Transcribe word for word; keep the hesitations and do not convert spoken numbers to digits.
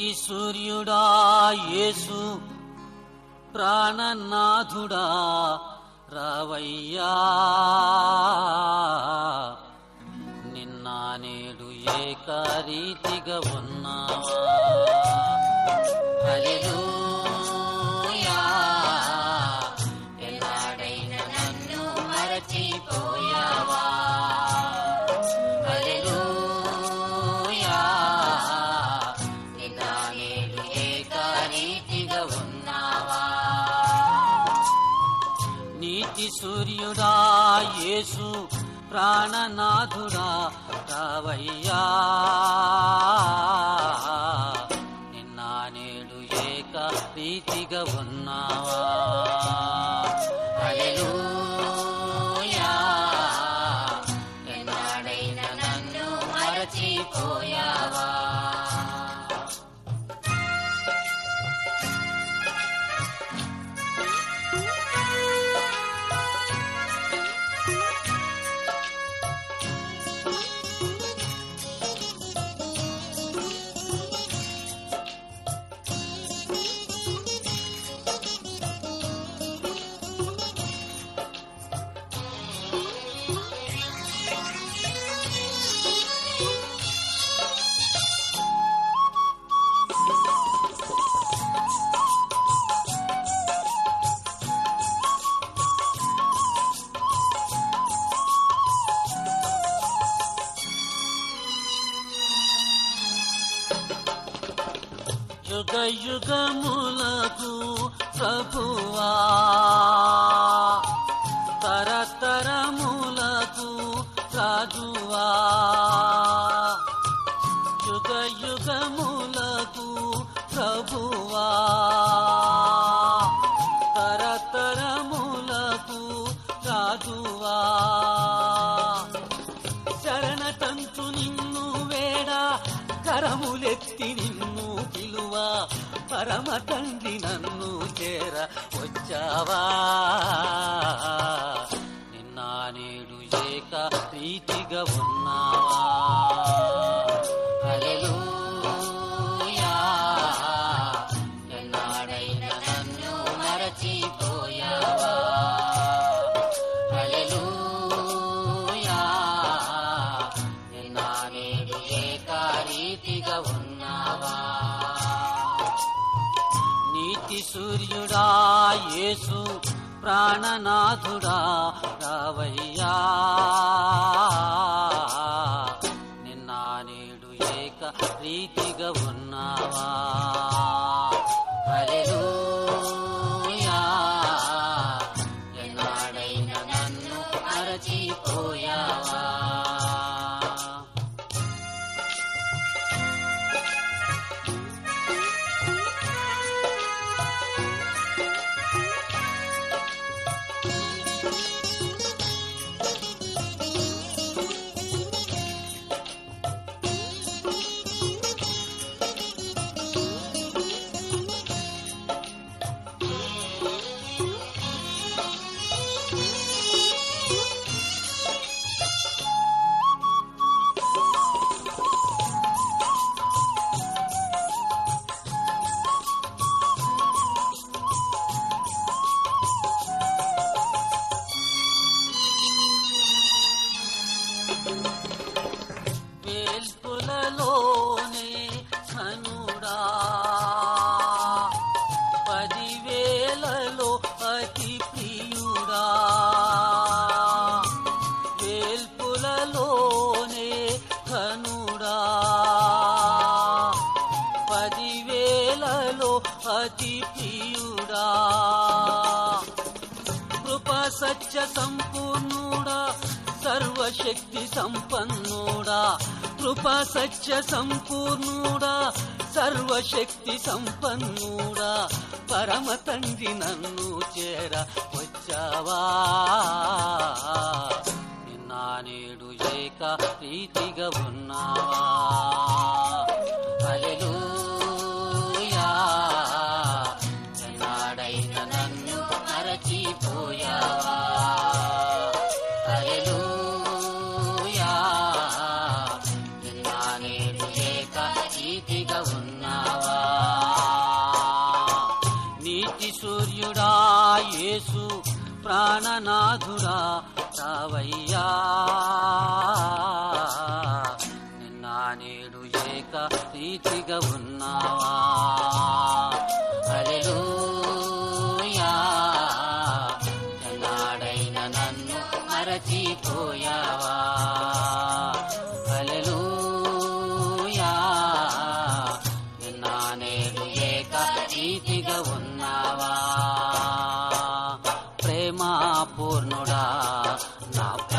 నీతి సూర్యుడా యేసు ప్రాణనాథుడా రావయ్యా, నిన్న నేడు ఏకరీతిగా ఉన్నావా. హల్లెలూయా, ఎలాడైనా నన్ను మరచిపోయావా. హల్లెలూయా, నిన్న నేడు ఏకరీతిగా ఉన్నావా. నీతి సూర్యుడా యేసు ప్రాణనాథుడా రావయ్యా, నిన్న నేడు ఏక రీతిగా ఉన్నావా. హల్లెలూయా, ఎన్నాడైనా నన్ను మరచిపోయావా. యుగ యుగములకు ప్రభువా, తరతరములకు రాజువా. యుగ యుగములకు ప్రభువా, తరతరములకు రాజువా. శరణతంతు నిన్ను వేడా, కరములెత్తి నిన్ను పిలువ, పరమ తండ్రి నన్ను చేర వచ్చావా. నిన్న నేడు ఏక రీతిగా ఉన్నావా. హల్లెలూయా, ఎన్నాడైనా నన్ను మరచిపోయావా. హల్లెలూయా, నిన్న నేడు ఏక రీతిగా ఉన్నావా. నీతి సూర్యుడా యేసు ప్రాణనాథుడా రావయ్యా, నిన్న నేడు ఏక రీతిగా ఉన్నావా. హల్లెలూయా, ఎన్నాడైనా నన్ను మరచిపోయావా. వేల్పులలోనే ధనుడా, పదివేలలో అతి ప్రియుడా. వేల్పులలోనే ధనుడా, పదివేలలో అతి ప్రియుడా. కృప సత్య సంపూర్ణుడా, సర్వశక్తి సంపన్నుడా. కృప సత్య సంపూర్ణుడా, సర్వశక్తి సంపన్నుడా. పరమ తండ్రి నన్ను చేర వచ్చావా. నిన్న నేడు ఏక రీతిగా ఉన్నావా. హల్లెలూయా, ఎన్నాడైనా నన్ను మరచిపోయావా. హల్లెలూయా, నిన్న నేడు ఏక రీతిగా ఉన్నావా. ప్రాణనాథుడా రావయ్యా, నిన్న నేడు ఏక రీతిగా ఉన్నావా. హల్లెలూయా, ఎన్నాడైనా నన్ను మరచిపోయావా. హల్లెలూయా, నిన్న నేడు ఏక రీతిగా ఉన్నావా. ప్రేమ పూర్ణుడా, నా